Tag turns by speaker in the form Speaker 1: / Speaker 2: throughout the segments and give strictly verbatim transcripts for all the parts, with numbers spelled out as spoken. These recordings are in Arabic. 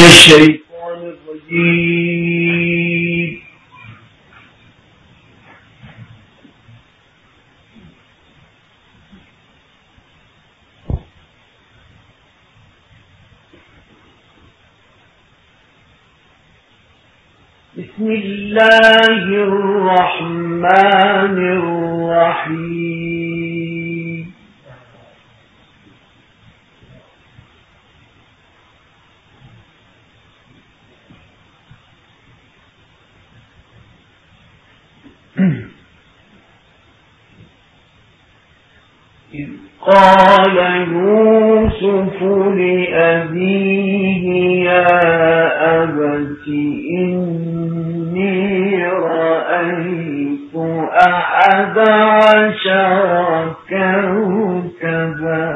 Speaker 1: الشيطان الرجيم. بسم الله الرحمن الرحيم. إذ قال يوسف لأبيه يا أبت إني رأيت أحد عشر كوكبا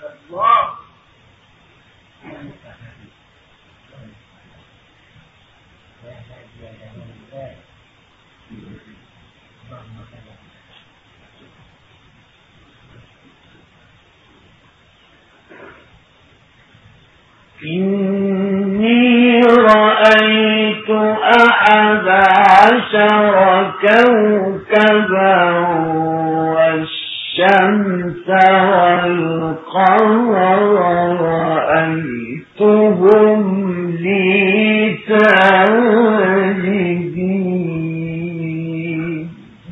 Speaker 1: إني رأيت أحد عشر كوكبا والشمس والقمر رأيتهم لي ساجدين.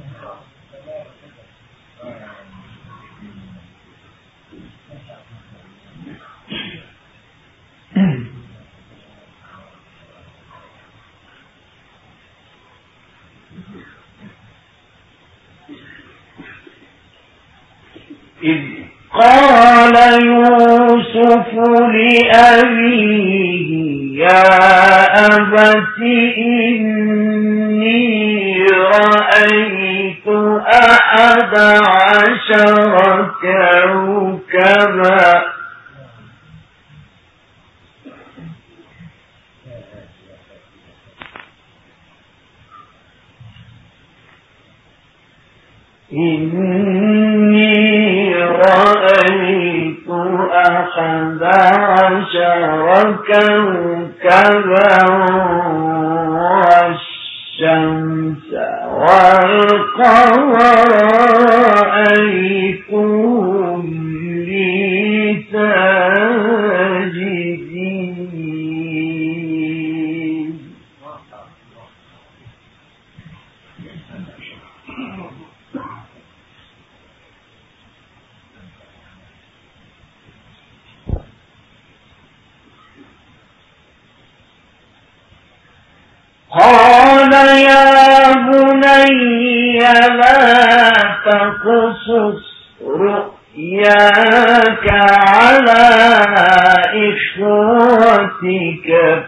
Speaker 1: إذ قال يوسف لأبيه يا أبت إني رأيت أحد عشر كوكبا إني رأيت أحد عشر كوكبا والشمس والقمر رأيتهم لي ساجدين. قال يا بني لا تقصص رؤياك على إخوتك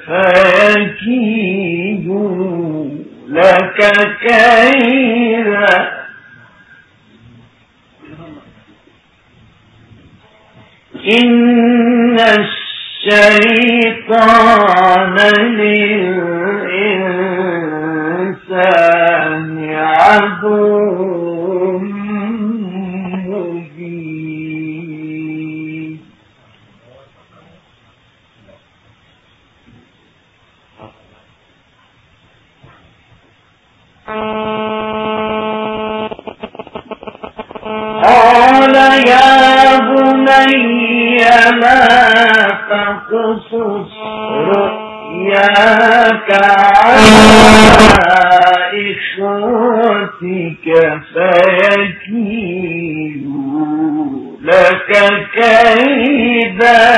Speaker 1: فيكيدوا لك كيدا إن الشيطان للإنسان عدو مبين. قال يا بني لا تقصص رؤياك على إخوتك فيكيدوا لك كيدا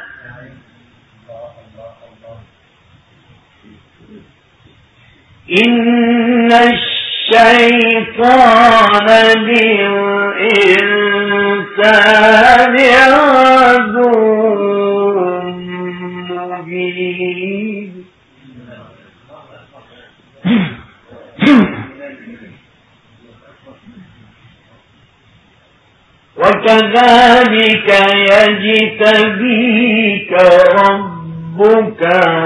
Speaker 1: إن الشيطان للإنسان عدو مبين. وكذلك يجتبيك ربك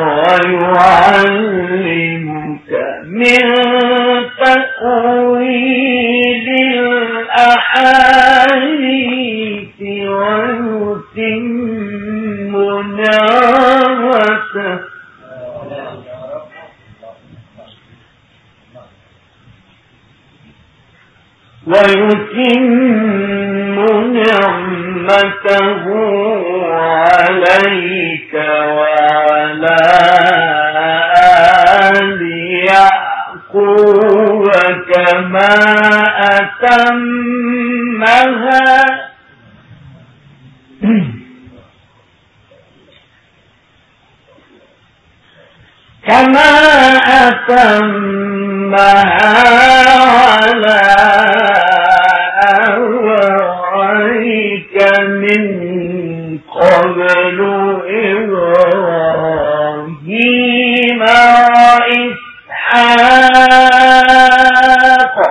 Speaker 1: ويعلمك من تأويل الأحاديث ويتم نعمته ويتم نعمته عليك وعلى آل يعقوب كما أتمها كما أتمها على أولئك من قبل إبراهيم وإسحاق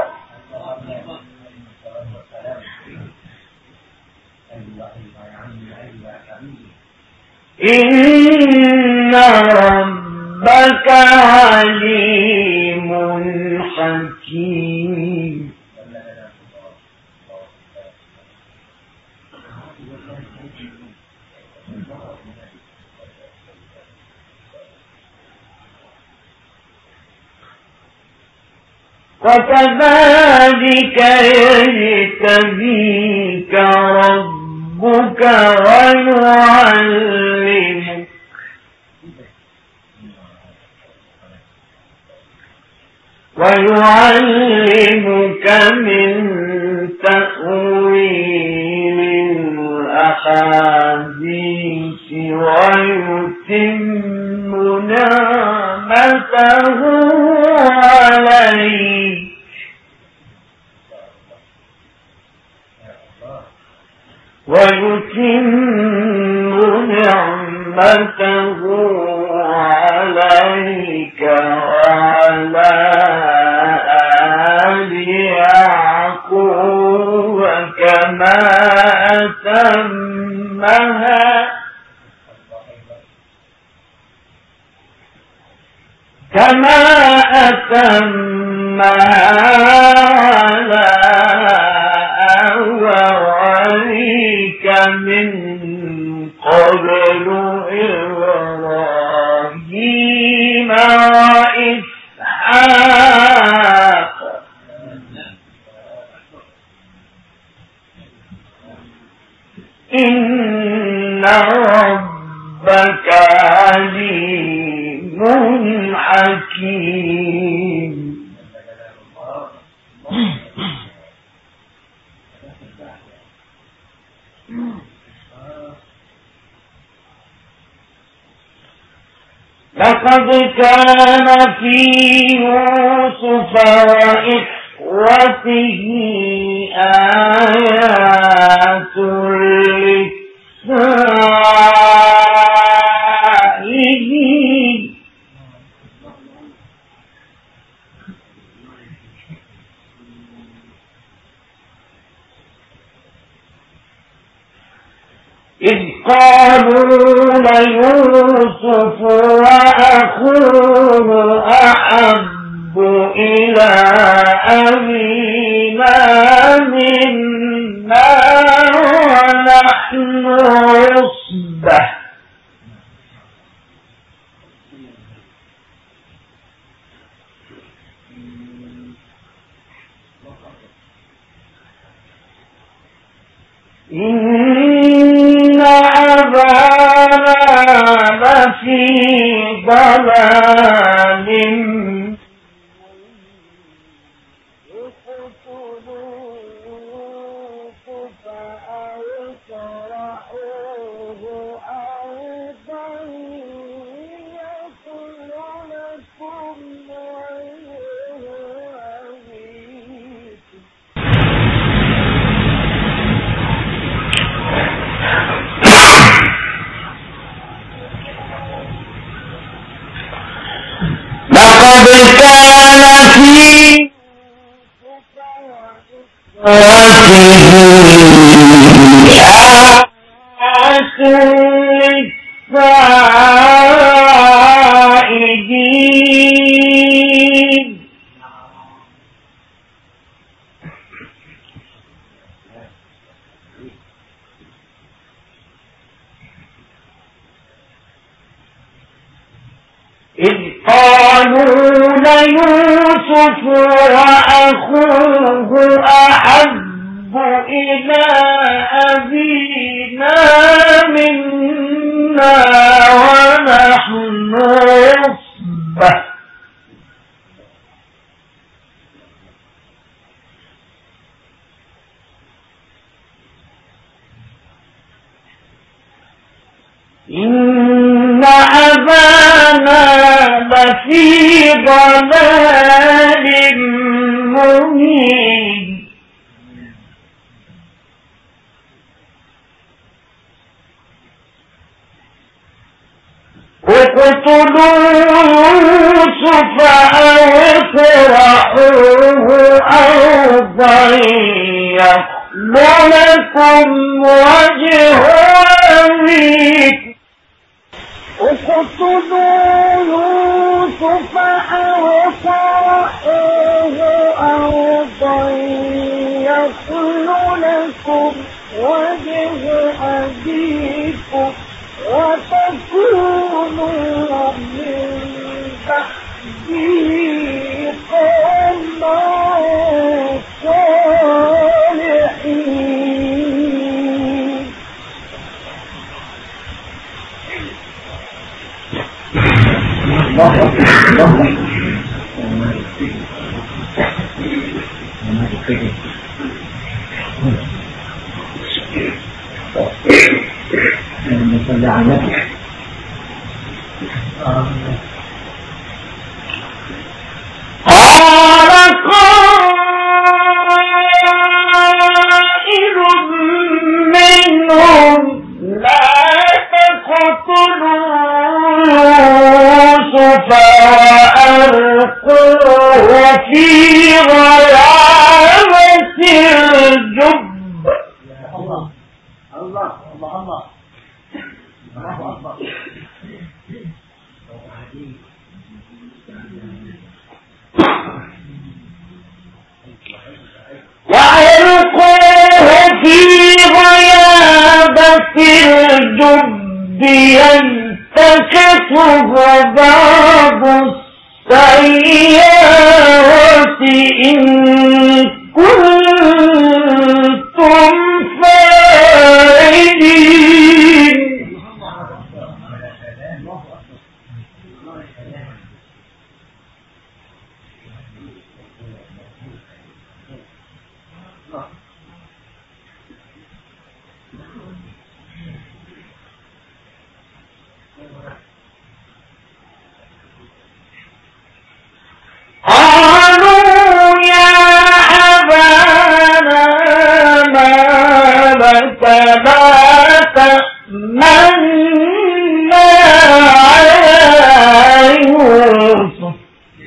Speaker 1: إن ربك عليم حكيم. وكذلك يجتبيك ربك ويعلمك ويعلمك من تأويل الأحاديث ويتم نعمته عليك ويتم نعمته عليك وعلى آل يعقوب كما أتمها كما أتمها على أولئك من قبل إبراهيم وإسحاق إن ربك عليم حكيم. لقد كان في يوسف وإخوته آيات للسائلين إذ قالوا ليوسف وأخوه أحب إلى أبينا منا ونحن عصبة إن أبانا لفي ضلال إذ قالوا ليوسف وأخوه أحب إلى أبينا منا ونحن عصبة إن أبانا لفي ضلال مبين اقتلوا يوسف أو اطرحوه أرضا يخل لكم وجه أبيكم
Speaker 2: اقتلوا يوسف أو اطرحوه أرضا يخل لكم وجه أبيكم وتكونوا من بعده قوما صالحين.
Speaker 3: الله الله صل على النبي.
Speaker 1: قال قائل منهم لا تقتلوا يوسف وألقوه في غيابة الجب.
Speaker 3: الله الله الله الله
Speaker 1: وألقوه في غيابة الجب يلتقطه بعض السيارة إن كنتم فاعلين. قالوا يا أبانا ما لك لا تأمنا على يوسف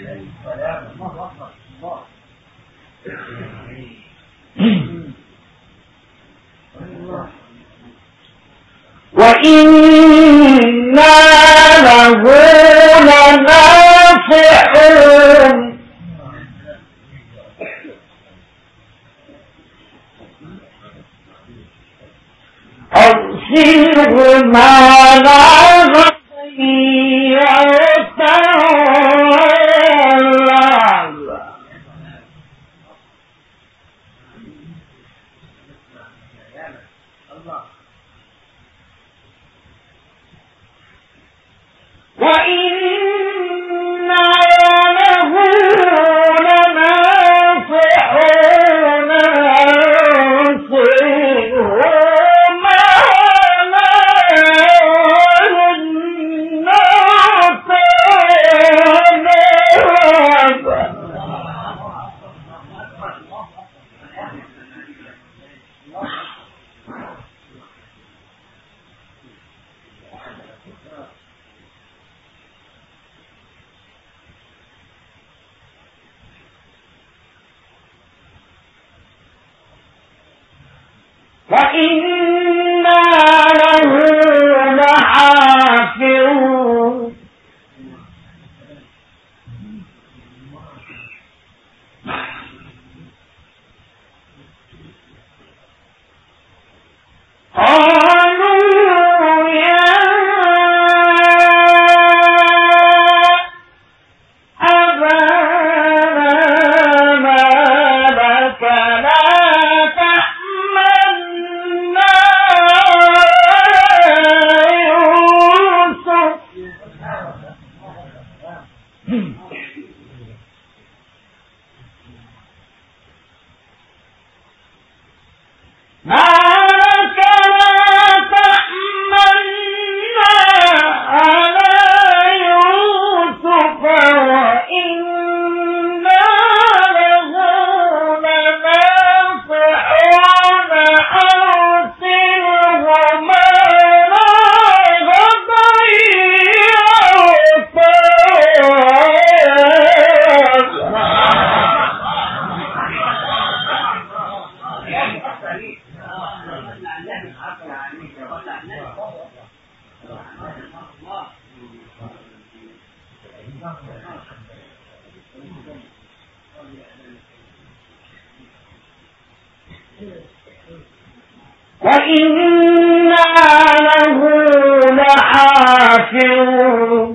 Speaker 1: وإنا له لناصحون. أرسله معنا غدا يرتع وإنا له لناصحون أرسله معنا وإنا له لحافظون. قالوا يا وإنا له لحافظون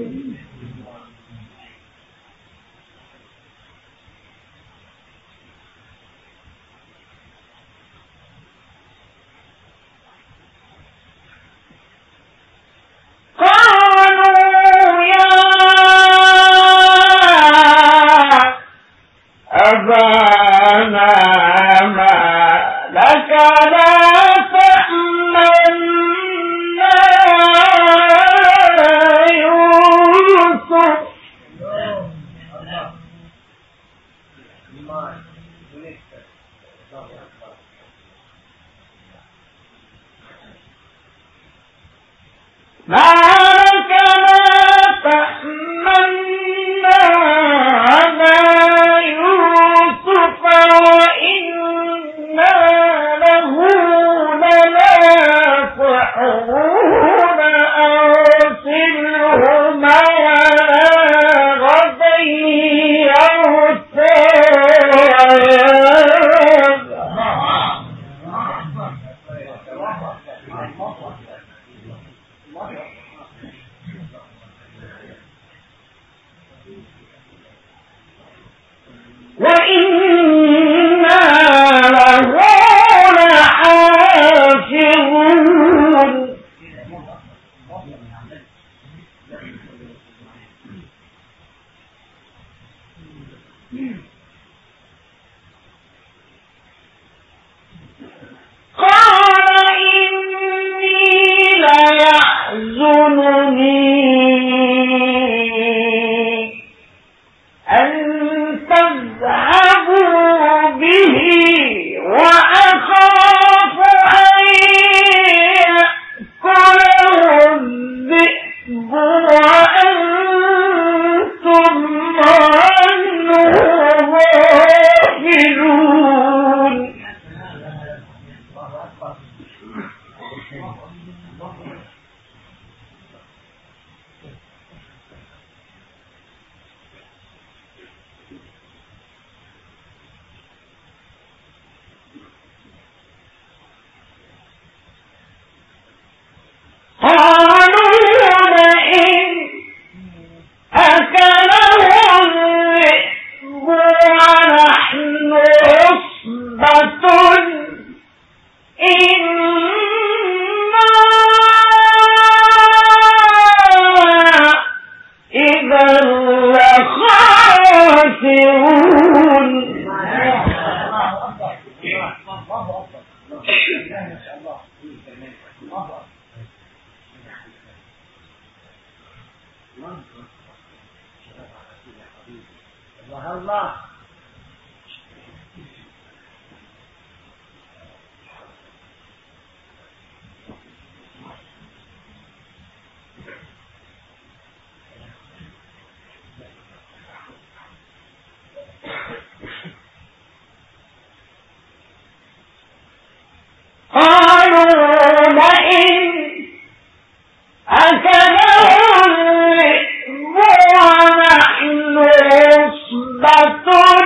Speaker 1: أكله الذئب ونحن عصبة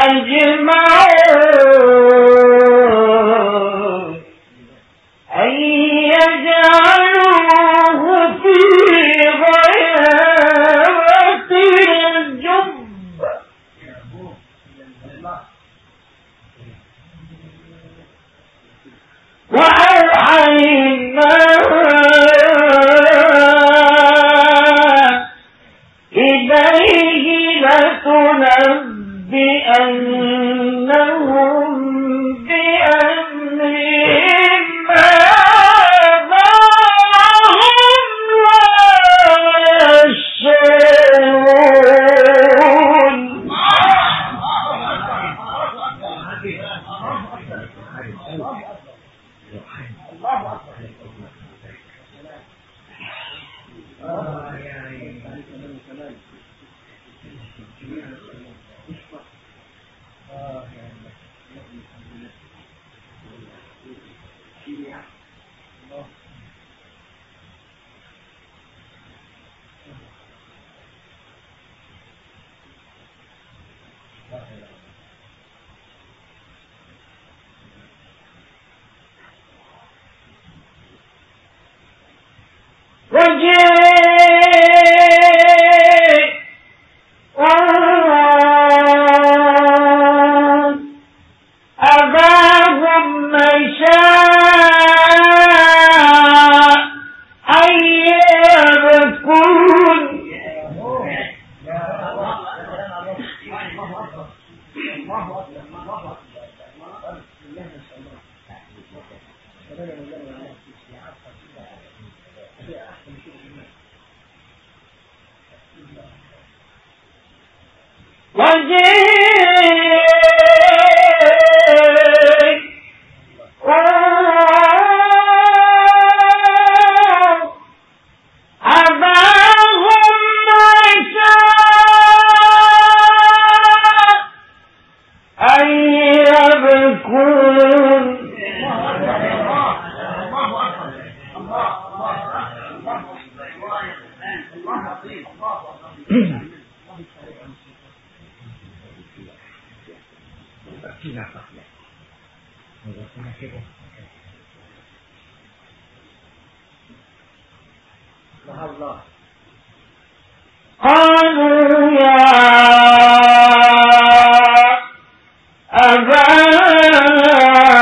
Speaker 1: أجمعوا أن يجعلوه في غيابة الجب وأوحينا إليه لتنبئنهم بأمرهم ماذا هم لا يشعرون. أباهم عشاء أن يبكون قالوا يا أبانا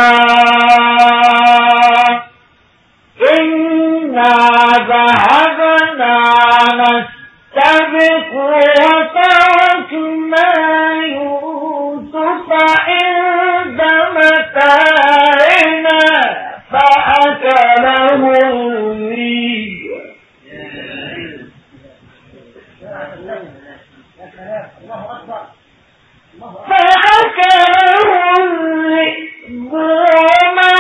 Speaker 1: إنا ذهبنا نستبق وتركنا يوسف عند متاعنا فأكله الذئب فأكله الذئب وما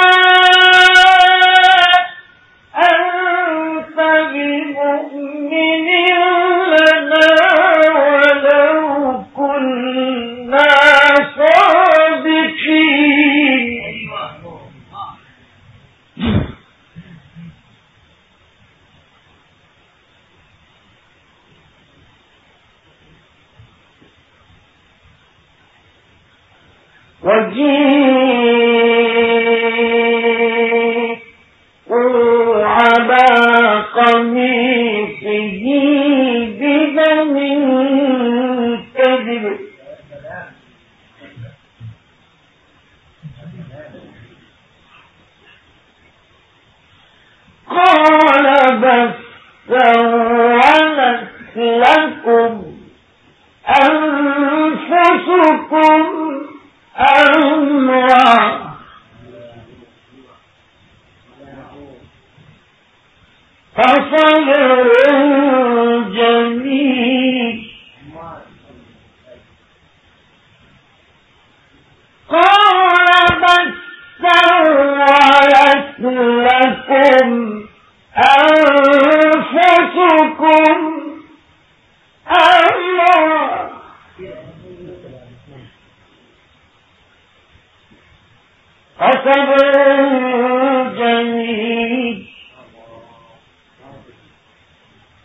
Speaker 1: أنت بمؤمن لنا ولو كنا صادقين. وجيءوا على قميصه بدم كذب قال بل سولت لكم أنفسكم أمرا فصبر جميل قال بل سولت لكم أنفسكم أمرا فصبر جميل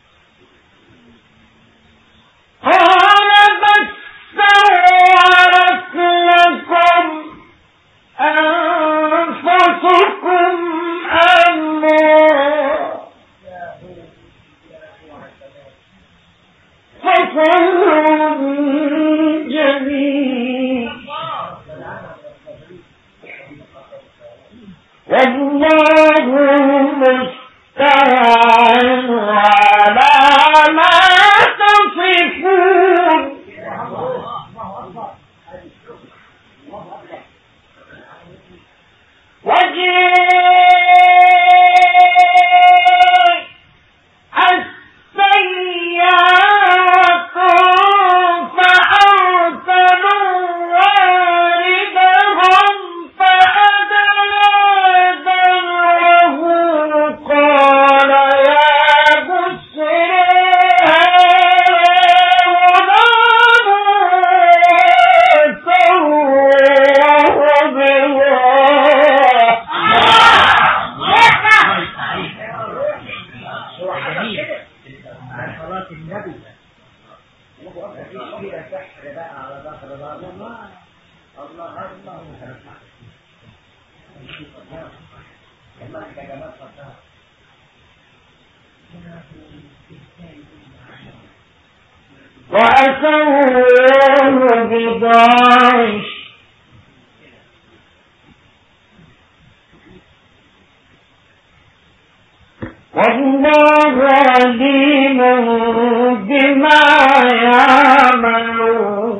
Speaker 1: قال بل سولت والله المستعان على ما تصفون وأسروه بضاعش والله عليم بما يعملون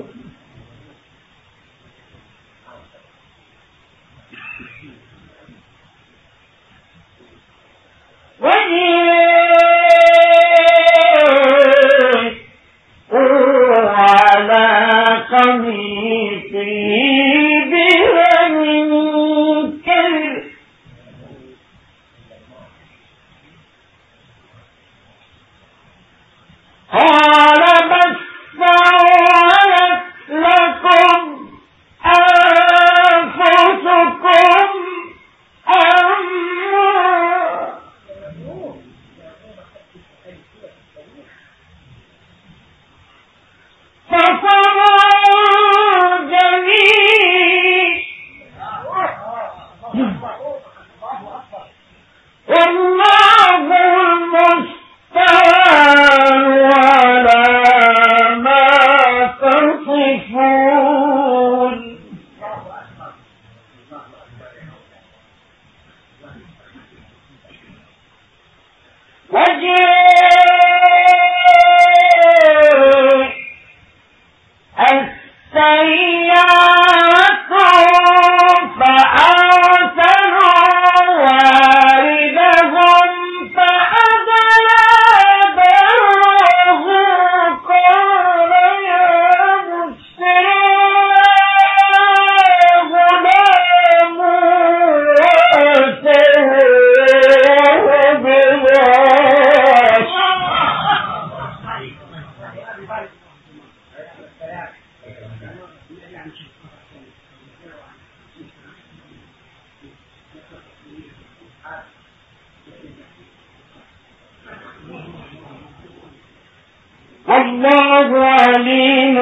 Speaker 1: والله عليم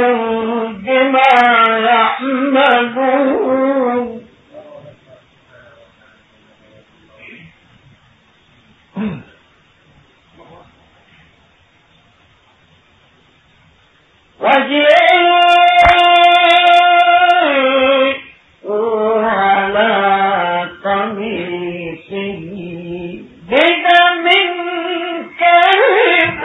Speaker 1: بما يعملون وجاءوا على قميصه بدم كذب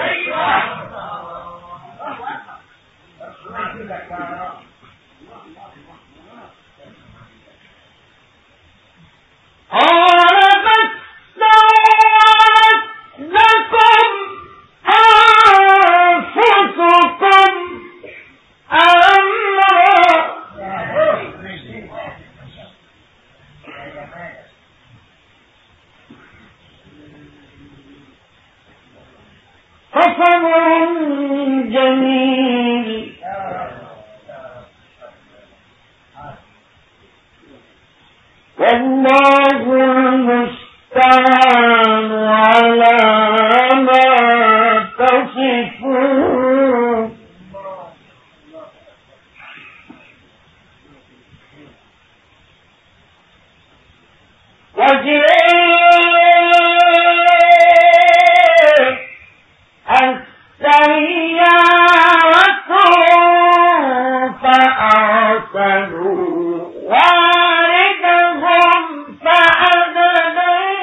Speaker 1: قال بل سولت لكم أنفسكم أمرا فصبر جميل والله المستعان على ما تصفون وجاء السيارة فأرسلوا واردهم فأدلى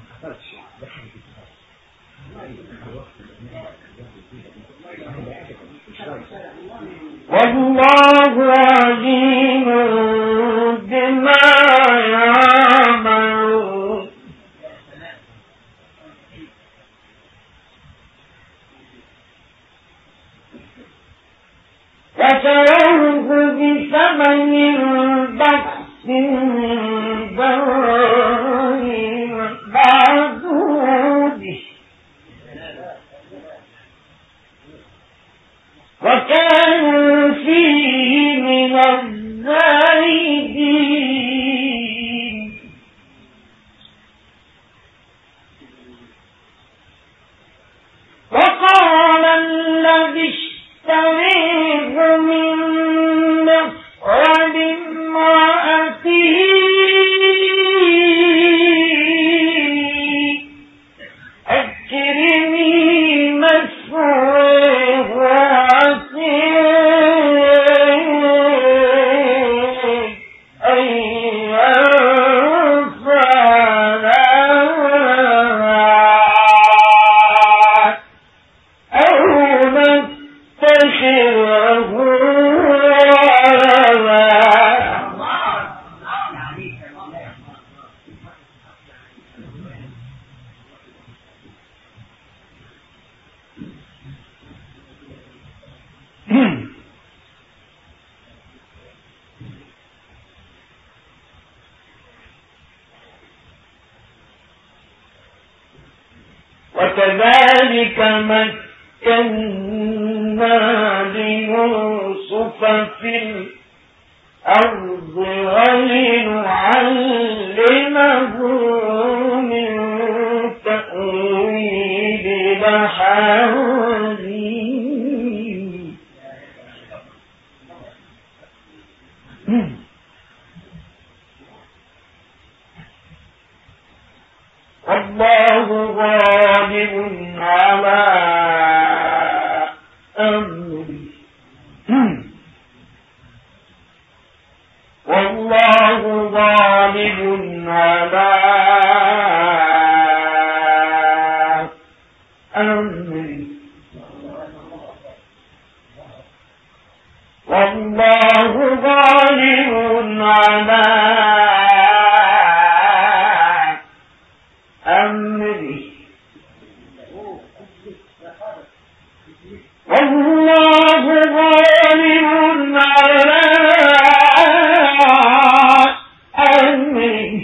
Speaker 1: والله عليم بما يعملون فشروه بثمن بخس دراهم معدودة وكانوا فيه من الزاهدين وقال الذي اشتريه من مصر لامرأته أكرمي مثواه وعسى أن ينفعنا أو نتخذه وكذلك مكنا ليوسف في الأرض ولنعلمه من تأويل الأحاديث والله غالب على أمره والله غالب على أمره والله غالب على أمره والله غالب على أمره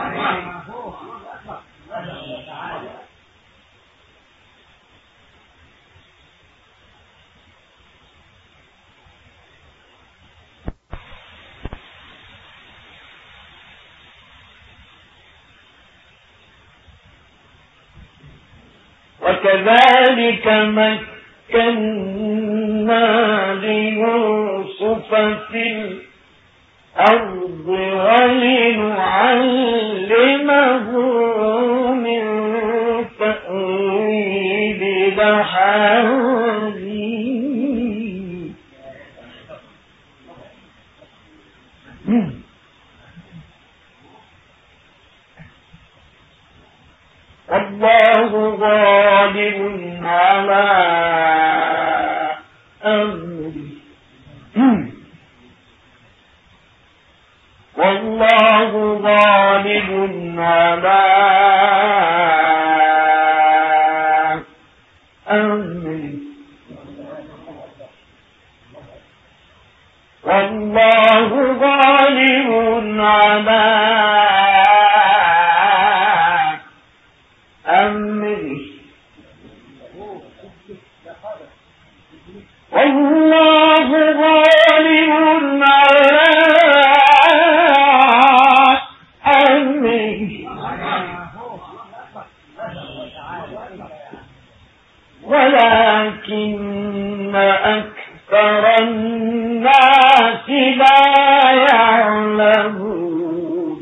Speaker 1: وكذلك مكنا ليوسف في الأرض ولنعلمه من تأويل الأحاديث والله غالب على أمره والله غالب على أمره والله غالب على أمره والله غالب على أمره ولكن أكثر الناس لا يعلمون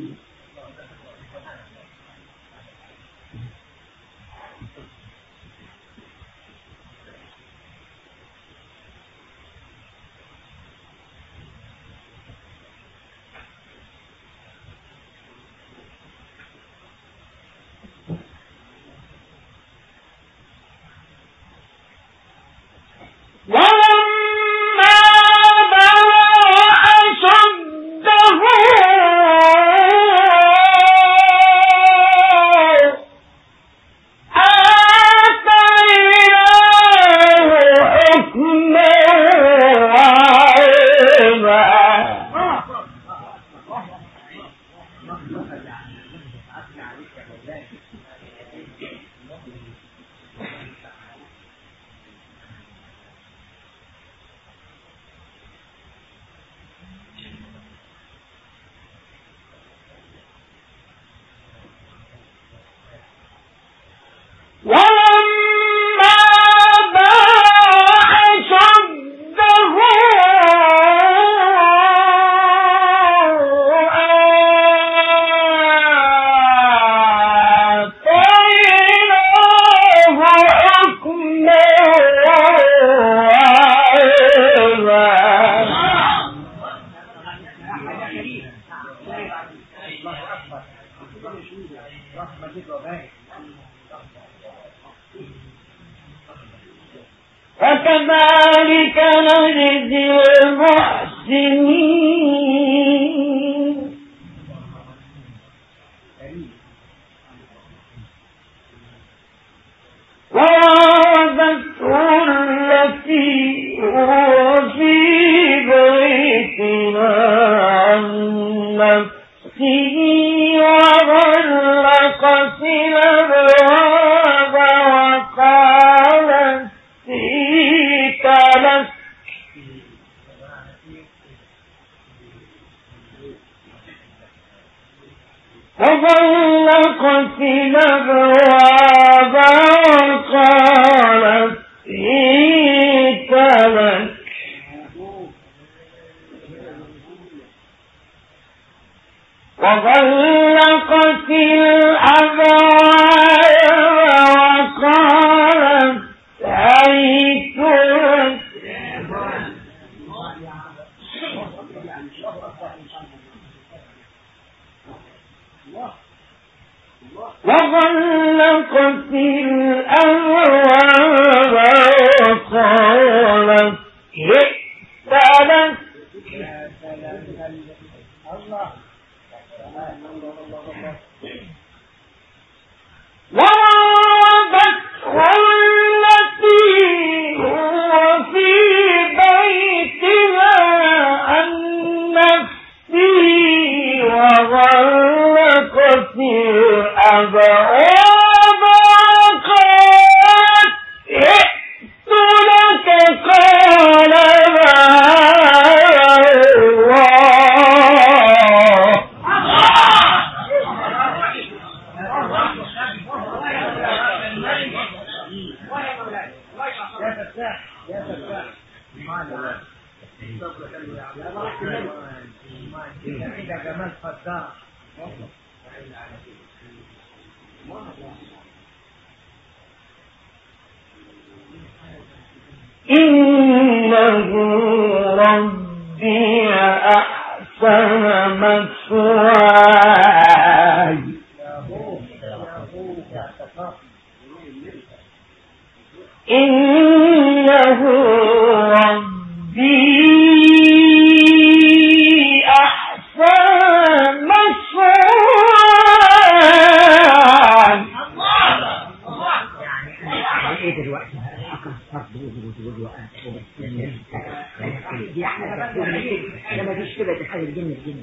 Speaker 1: فكذلك نجزي المحسنين وراودته التي هو في بيتنا عن نفسه وغلقت الأبواب وقالت هيت لك وغلقت الأبواب وقالت هيت لك وغلقت الأبواب وقالت هيت لك وغلقت الأبواب وقالت هيت لك وراودته التي هو في بيتها عن نفسه وغلقت الأبواب وقالت ائت لك قال إنه ربي أحسن مثواي إنه ربي أحسن مثواي.
Speaker 3: ايه دلوقتي دي احنا لما فيش كده تحل الجن الجن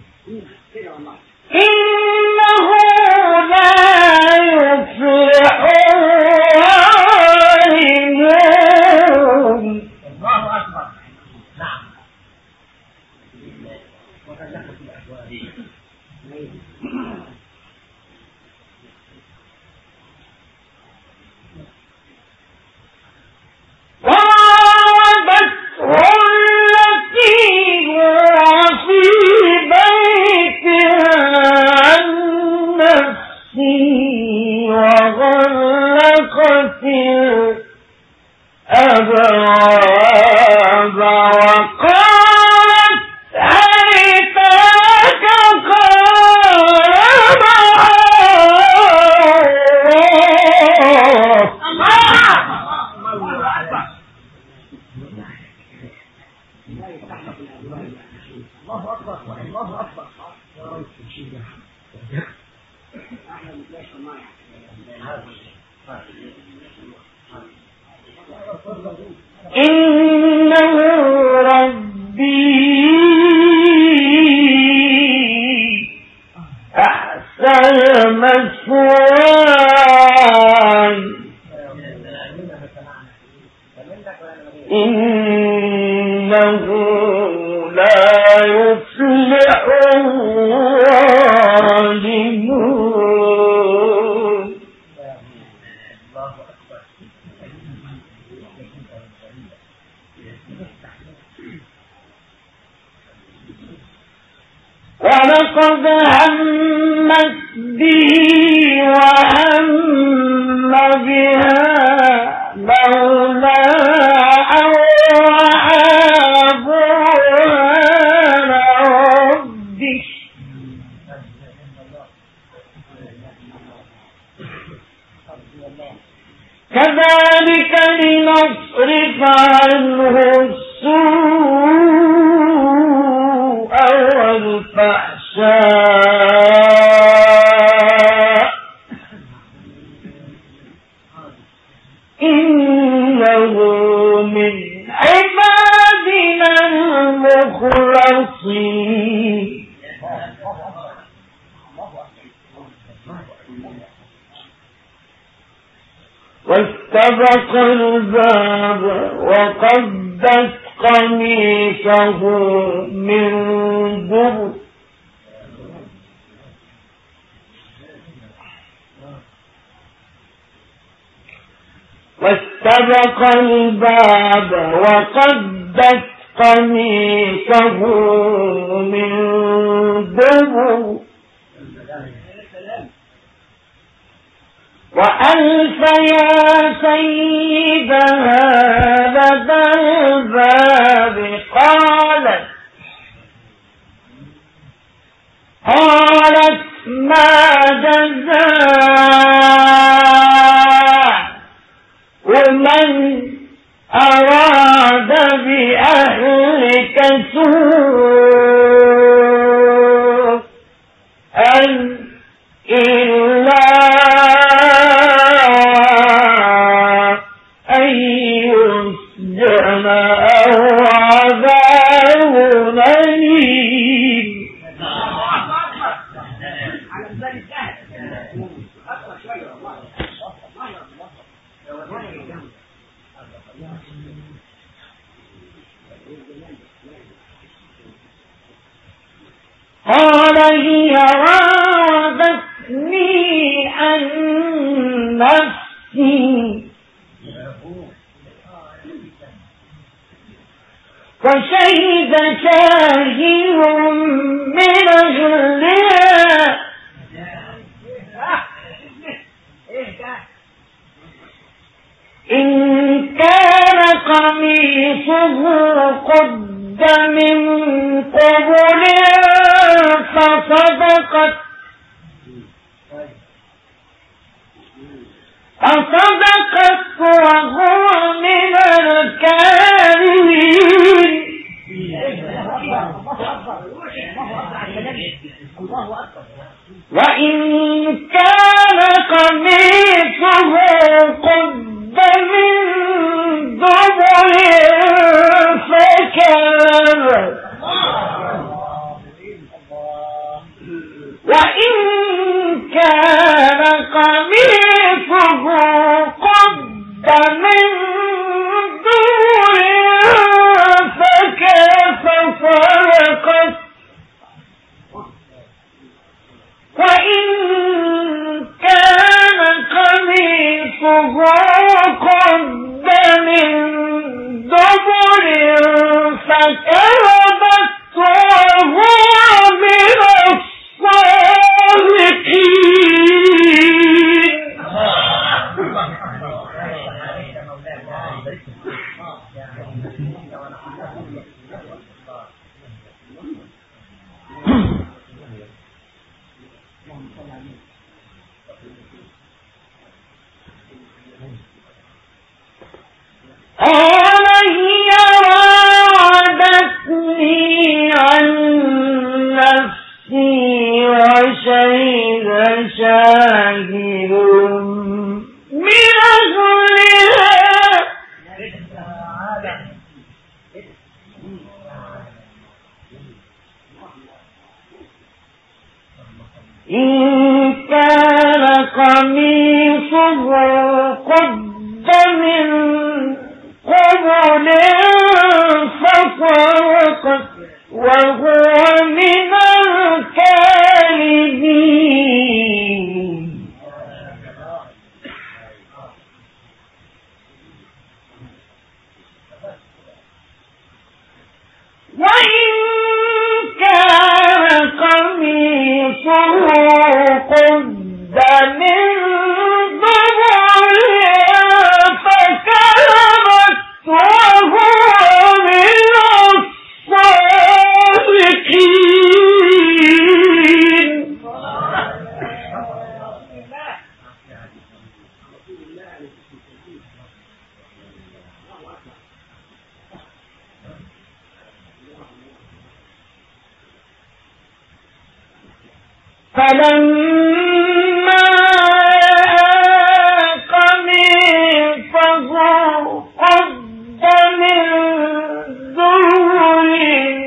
Speaker 1: إنه لا يفلح الظالمون.
Speaker 3: الله اكبر. نعم.
Speaker 1: وراودته التي هو في بيتها عن نفسه وغلقت الأبواب وقالت هيت لك
Speaker 3: الله اكبر الله اكبر.
Speaker 1: إنه ربي أحسن مثواي إنه لا يفلح الظالمون. ولقد همت به وهم بها لولا أن رأى برهان ربه كذلك لنصرف عنه السوء والفحشاء إنه من عبادنا المخلصين. واستبق الباب وقدت قميصه من دبر واستبق الباب وقدت قميصه من دبر وألف يا سيدها لدى الباب قالت قالت ما جزاء ومن أراد بأهلك سوءا إلا أن يسجن أو عذاب أليم. قال هي راودتني عن نفسي وشهد شاهد من أهلها إن كان قميصه قد من قبل فصدقت فصدقت وهو من الكاذبين. وإن كان قميصه قد من دبر فكذب وإن كان قميصه قد من دبر فصدقت وإن كان قميصه قد من دبر فكذبت وهو من الصادقين. قال هي راودتني عن نفسي وشهد شاهد من أهلها إن كان قميصه قد من قبل فصدقت وهو من الكاذبين. وإن كان قميصه قد من دبر فكذبت وهو فلما قميصه قد من دبر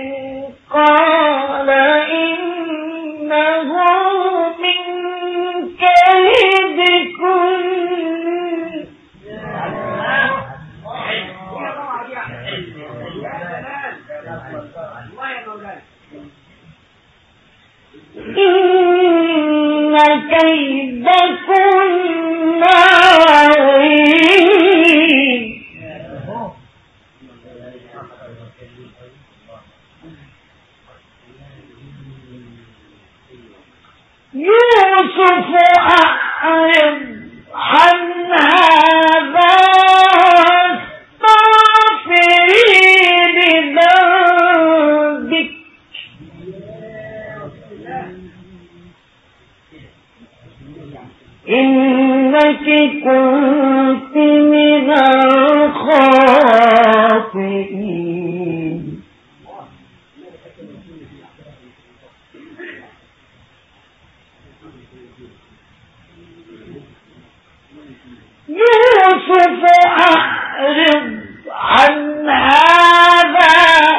Speaker 1: قال إنه من كيدكن إن كيدكن عظيم يوسف أعرض عن هذا واستغفري لذنبك إنك كنت من الخاطئين يوسف أعرض عن هذا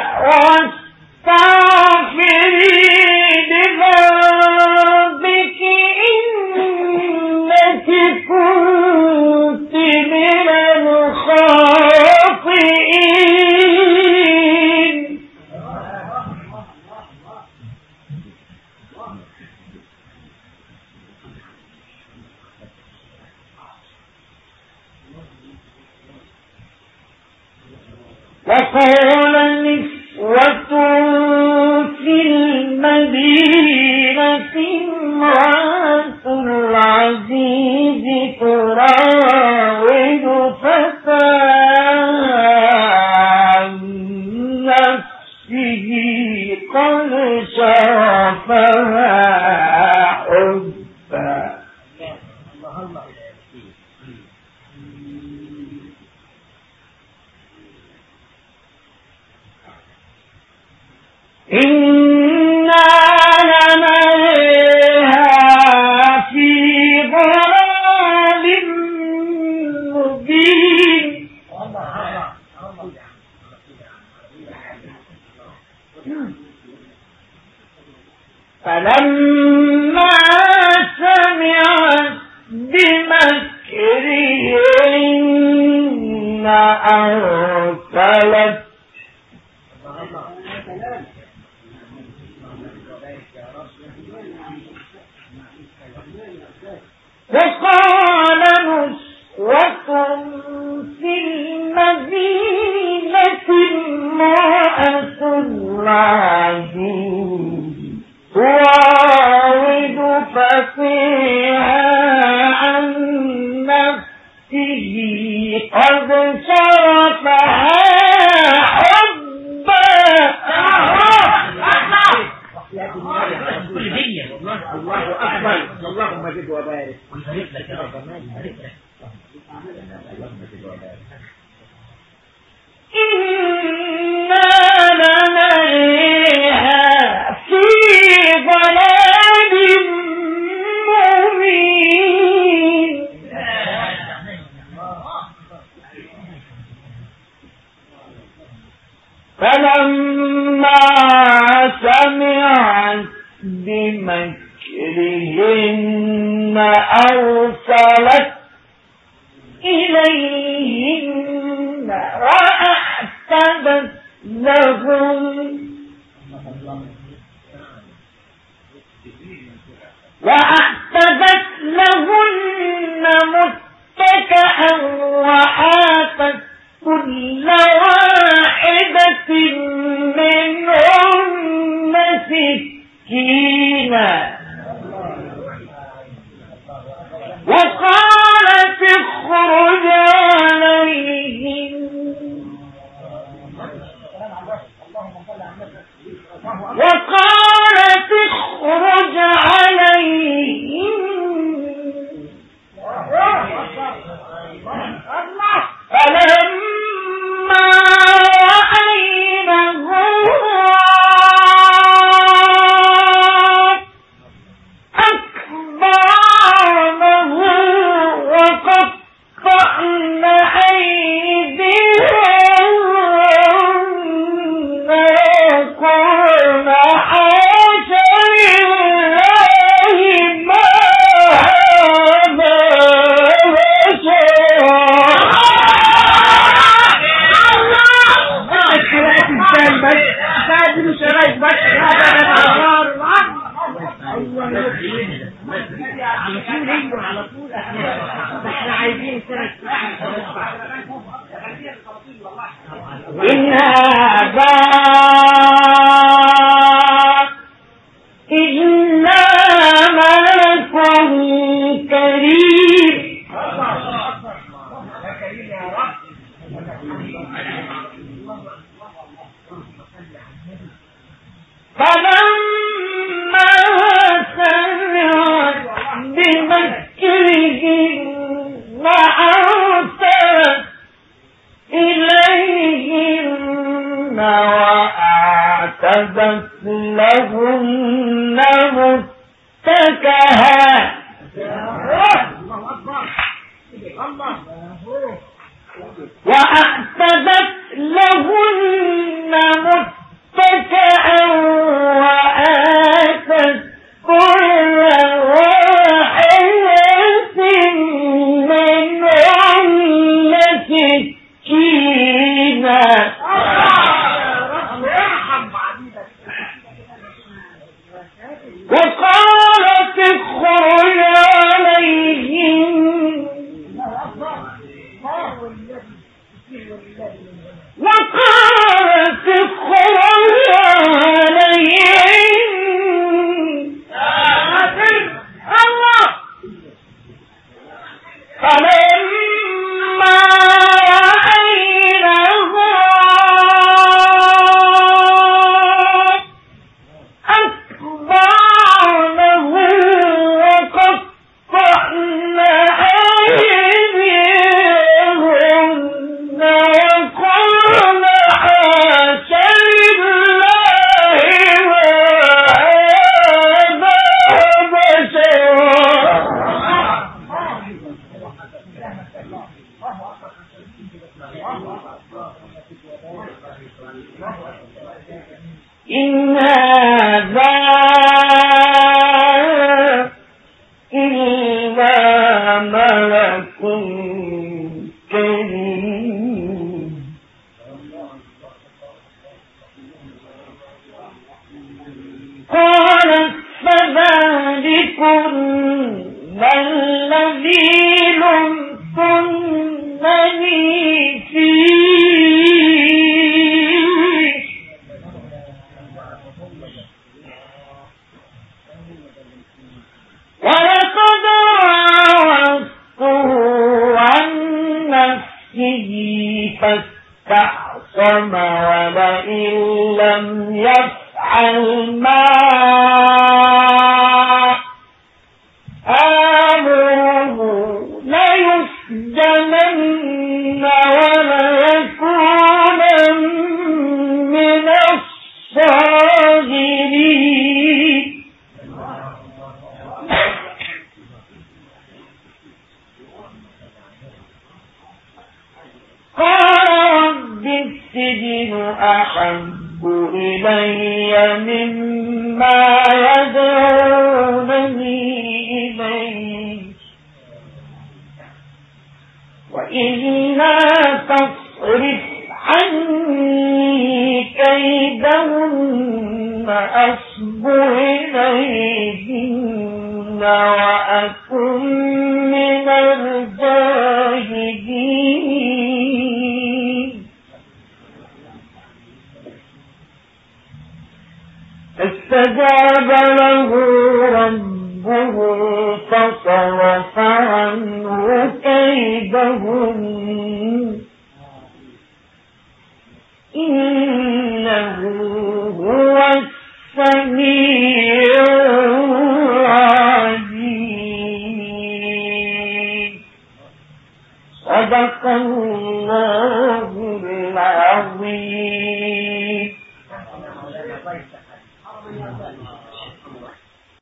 Speaker 1: واستغفري لذنبك إنك كنت من الخاطئين وقال نسوة في المدينة امرأة العزيز تراود فتاها عن نفسه قد شغفها حبا إنا لنريها في ضلال مبين فلما سمعت بمكرهن أرسلت وقال نسوة في المدينة امرأة العزيز تراود فتاها عن نفسه قد شغفها حبا الله أكبر اللهم زد وبارك إنا لنريها في ضلال مبين فلما سمعت بمكرهن أرسلت إليهن وأعتدت لهن وأعتدت لهن متكئا وآتت كل واحدة منهن سكينا وقالت اخرج عليهم وقالت اخرج عليهم فلما رأينه
Speaker 2: إن هذا إلا ملك كريم فلما سمعت بمكرهن أرسلت إليهن وأعتدت لهن متكئا وأعتدت لهن متكئا وآتت كل واحدة منهن سكينا وقالت اخرج عليهم وقالت اخرج عليهم الله فلما رأينه أكبرنه وقطعن أيديهن وقلن حاش لله ما هذا بشرا إن هذا إلا ملك كريم قالت فذلكن الذي لمتنني فيه ولقد راودته عن نفسه فاستعصم ولئن لم يفعل ما آمره ليسجنن وليكونن من الصاغرين قال رب السجن أحب إلي مما يدعونني إليه وإلا تصرف عني كيدهن أصب إليهن وأكن من الجاهلين فاستجاب له ربه فصرف عنه كيدهن إنه هو السميع العليم صدق الله العظيم.